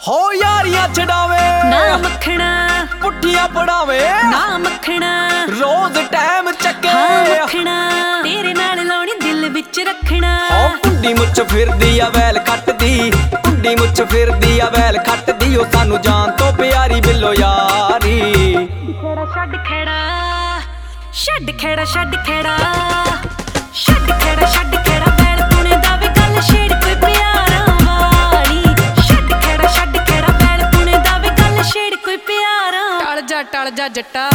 ਹੋ ਯਾਰੀਆਂ ਛਡਾਵੇ ਨਾ ਮੱਖਣਾ, ਪੁੱਠੀਆਂ ਪੜਾਵੇ ਨਾ ਮੱਖਣਾ, ਰੋਜ਼ ਟਾਈਮ ਚੱਕੇ ਹਾਂ ਮੱਖਣਾ, ਤੇਰੇ ਨਾਲ ਲਾਉਣੀ ਦਿਲ ਵਿੱਚ ਰੱਖਣਾ। ਹੋ ਕੁੰਡੀ ਮੁੱਛ ਫਿਰਦੀ ਆ ਵੈਲ ਖੱਟਦੀ, ਕੁੰਡੀ ਮੁੱਛ ਫਿਰਦੀ ਆ ਵੈਲ ਖੱਟਦੀ, ਉਹ ਸਾਨੂੰ ਜਾਨ ਤੋਂ ਪਿਆਰੀ ਬਿੱਲੋ ਯਾਰੀ। ਖੇੜਾ ਛੱਡ ਖੇੜਾ, ਛੱਡ ਖੇੜਾ, ਛੱਡ ਖੇੜਾ, ਛੱਡ ਖੇੜਾ, ਛੱਡ ਖੇੜਾ, ਵੈਲ ਪੁਣੇ ਦਾ ਵੀ ਗੱਲ ਛੇੜ ਕੋਈ ਪਿਆਰਾਂ ਵਾਲੀ। ਛੱਡ ਖੇੜਾ, ਛੱਡ ਖੇੜਾ, ਵੈਲ ਪੁਣੇ ਦਾ ਵੀ ਗੱਲ ਛੇੜ ਕੋਈ ਪਿਆਰਾਂ। ਟਲ ਜਾ ਜੱਟਾ।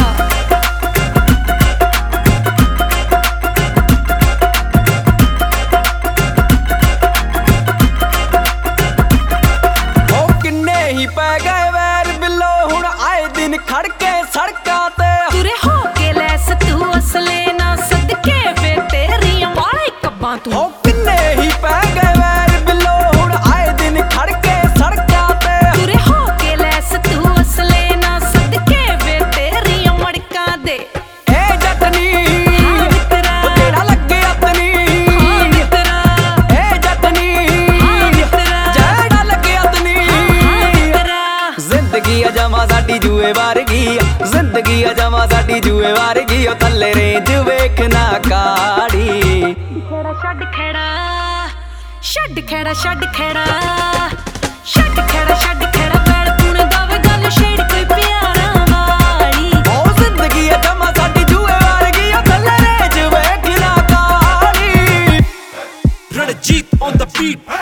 ਪੈ ਗਏ ਵੈਰ ਬਿੱਲੋ ਹੁਣ ਆਏ ਦਿਨ ਖੜਕੇ ਸੜਕਾਂ ਤੇ, ਤੁਰੇ ਹੋ ਕੇ ਲੈਸ ਤੂੰ ਅਸਲੇ ਨਾ ਸਦਕੇ ਵੇ ਤੇਰੀਆਂ ਵਾਲੇ ਕੱਬਾਂ ਤੂੰ। ਹੋ ਕਿੰਨੇ ਹੀ ਪੈ ਗਏ ਵੈਰ ਬਿੱਲੋ ਹੁਣ ਆਏ ਦਿਨ ਖੜਕੇ ਸੜਕਾਂ ਤੇ, ਤੁਰੇ ਹੋ ਕੇ ਲੈਸ ਤੂੰ ਅਸਲੇ ਨਾ ਸਦਕੇ ਵੇ ਤੇਰੀਆਂ ਮੜਕਾਂ ਦੇ। ਇਹ ਜੱਟਨੀ ਹਾਂ ਮਿੱਤਰਾ, ਉਹ ਜਿਹੜਾ ਲੱਗੇ ਅਤਨੀ, ਹਾਂ ਮਿੱਤਰਾ, ਇਹ ਜੱਟਨੀ ਹਾਂ ਮਿੱਤਰਾ, ਜਿਹੜਾ ਲੱਗੇ ਅਤਨੀ। ਜ਼ਿੰਦਗੀ ਆ ਜਮਾ ਸਾਡੀ ਜੂਏ ਵਰਗੀ, ਜ਼ਿੰਦਗੀ ਆ ਜਮਾ ਸਾਡੀ ਜੂਏ ਵਰਗੀ, ਉਹ ਥੱਲੇ ਰੇਂਜ ਵੇਖਣਾ ਕਾੜੀ। ਖੇੜਾ ਛੱਡ ਖੇੜਾ, ਛੱਡ ਖੇੜਾ, ਛੱਡ ਖੇੜਾ, ਛੱਡ ਖੇੜਾ, ਛੱਡ ਖੇੜਾ, ਵੈਲ ਪੁਣੇ ਦਾ ਵੀ ਗੱਲ ਛੇੜ ਕੋਈ ਪਿਆਰਾਂ ਵਾਲੀ। ਉਹ ਜ਼ਿੰਦਗੀ ਆ ਜਮਾ ਸਾਡੀ ਜੂਏ ਵਰਗੀ, ਉਹ ਥੱਲੇ ਰੇਂਜ ਵੇਖਣਾ ਕਾੜੀ। Ranjit on the beat.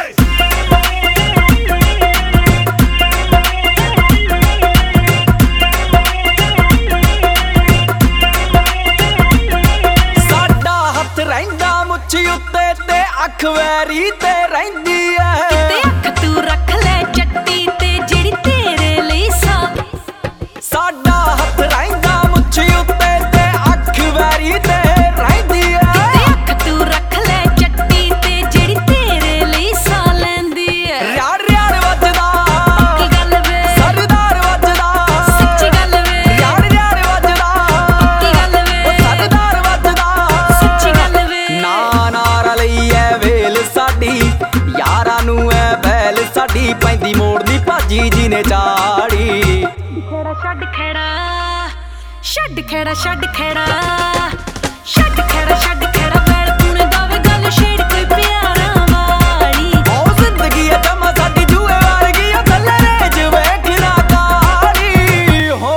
ਉੱਤੇ ਤੇ ਅੱਖ ਵੈਰੀ ਤੇ ਰਹਿੰਦੀ ਐ, ਤੇ ਅੱਖ ਤੂੰ ਰੱਖ ਲੈ ਚੱਟੀ ਤੇ ਜਿਹੜੀ ਤੇਰੇ ਲਈ ਸਾਡਾ ਹੱਥ ਰਹਿੰਦਾ ਮੁੱਛ ਉੱਤੇ ਤੇ ਅੱਖ ਵੈਰੀ ਤੇ ਰਹਿੰਦੀ ਐ, ਤੇ ਅੱਖ ਤੂੰ ਰੱਖ ਲੈ ਚੱਟੀ ਤੇ ਜਿਹੜੀ ਤੇਰੇ ਲਈ ਲੈਂਦੀ ਐ। ਰਿਆੜ ਰਿਆੜ ਵੱਜਦਾ ਕੀ ਗੱਲ ਵੇ, ਸਰਦਾਰ ਵੱਜਦਾ ਸੱਚੀ ਗੱਲ ਵੇ, ਰਿਆੜ ਰਿਆੜ ਵੱਜਦਾ ਕੀ ਗੱਲ ਵੇ, ਉਹ ਸਰਦਾਰ ਵੱਜਦਾ ਸੱਚੀ ਗੱਲ ਵੇ। ਨਾਰ ਲਈ ਐ ਵੇਲ ਸਾਡੀ, ਯਾਰਾਂ ਨੂੰ ਐ ਬੈਲ ਸਾਡੀ, ਪੈਂਦੀ ਮੋੜ ਦੀ ਭਾਜੀ ਜੀ ਨੇ ਚਾੜੀ। ਖੇੜਾ ਛੱਡ ਖੇੜਾ, ਛੱਡ ਖੇੜਾ, ਛੱਡ ਖੇੜਾ, ਛੱਡ ਖੇੜਾ, ਛੱਡ ਖੇੜਾ, ਵੈਲ ਪੁਣੇ ਦਾ ਵੀ ਗੱਲ ਛੇੜ ਕੋਈ ਪਿਆਰਾਂ ਵਾਲੀ। ਉਹ ਜ਼ਿੰਦਗੀ ਆ ਜਮਾ ਸਾਡੀ ਜੂਏ ਵਰਗੀ, ਉਹ ਥੱਲੇ ਰੇਂਜ ਵੇਖਣਾ ਕਾੜੀ। ਹੋ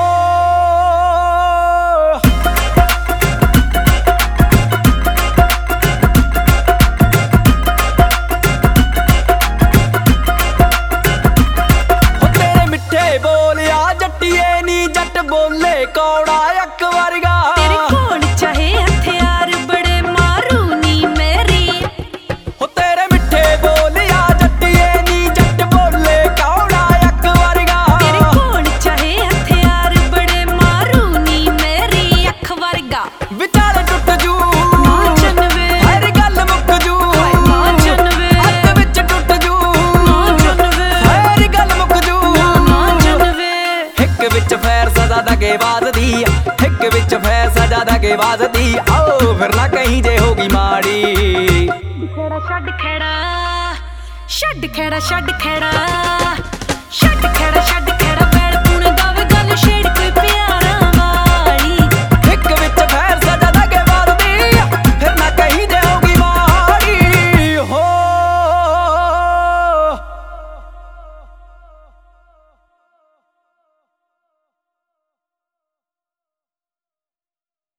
ਤੇਰੇ ਮਿੱਠੇ ਬੋਲਿਆ ਜੱਟੀਏ ਨੀ ਜੱਟ ਬੋਲੇ ਕੌੜਾ ਅੱਕ ਵਰਗਾ, ਤੇਰੇ ਕੋਲ ਚਾਹੇ ਹਥਿਆਰ ਬੜੇ ਮਾਰੂ ਨੀ ਮੇਰੀ। ਹੋ ਤੇਰੇ ਮਿੱਠੇ ਬੋਲਿਆ ਜੱਟੀਏ ਨੀ ਜੱਟ ਬੋਲੇ ਕੌੜਾ ਅੱਕ ਵਰਗਾ, ਤੇਰੇ ਕੋਲ ਚਾਹੇ ਹਥਿਆਰ ਬੜੇ ਮਾਰੂ ਨੀ ਮੇਰੀ ਅੱਖ ਵਰਗਾ। ਵਿਚਾਲੇ ਟੁੱਟ ਜੂ ਨਾ ਚੰਨਵੇ, ਹਰ ਗੱਲ ਮੁੱਕ ਜੂ ਨਾ ਚੰਨਵੇ, ਅੱਧ ਵਿੱਚ ਟੁੱਟ ਜੂ ਨਾ ਚੰਨਵੇ, ਹਰ ਗੱਲ ਮੁੱਕ ਜੂ ਨਾ ਚੰਨਵੇ। ਇੱਕ ਵਿੱਚ ਫੈਰ ਸਦਾ ਦਗੇ ਵਾਜਦੀ, ਇੱਕ ਵਿੱਚ ਫੈਰ ਸਦਾ ਦਗੇ ਵਾਜਦੀ, ਆਓ ਫਿਰ ਨਾ ਕਹੀਂ ਜੇ ਹੋਗੀ ਮਾੜੀ। ਖੇੜਾ ਛੱਡ ਖੇੜਾ, ਛੱਡ ਖੇੜਾ, ਛੱਡ ਖੇੜਾ,